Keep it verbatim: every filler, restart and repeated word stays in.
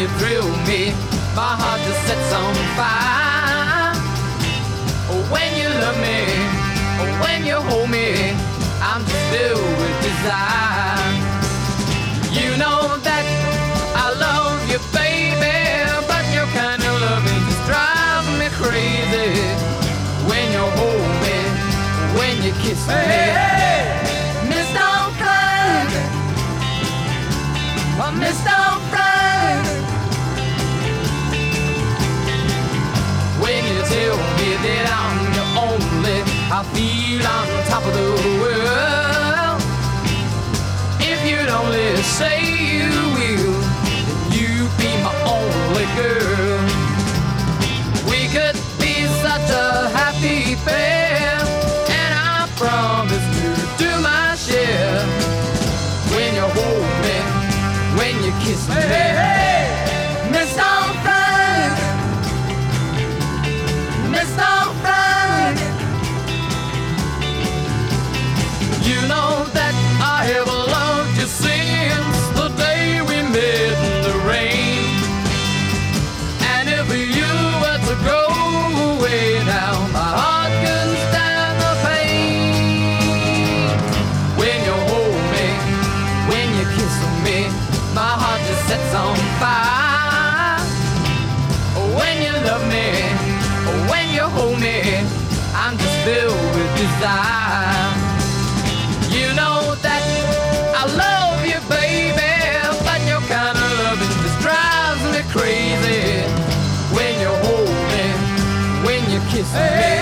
you thrill me, my heart just sets on fire. When you love me, when you hold me, I'm just filled with desire. You know that I love you, baby, but your kind of loving just drives me crazy. When you hold me, when you kiss me, hey, hey. Mister Frank, oh, Mister Frank, when you tell me that I'm your only, I feel on top of the world. If you'd only say you will, then you be my only girl. We could be such a happy pair, and I promise to do my share. When you hold me, when you kiss me, hey, hey. Mister Frank, Mister Frank, you know that I have loved you since the day we met in the rain. And if you were to go away now, my heart couldn't stand the pain. When you hold me, when you kiss me, my heart just sets on fire. When you love me, when you hold me, I'm just filled with desire. You know that I love you, baby, but your kind of loving just drives me crazy. When you hold me, when you kiss me,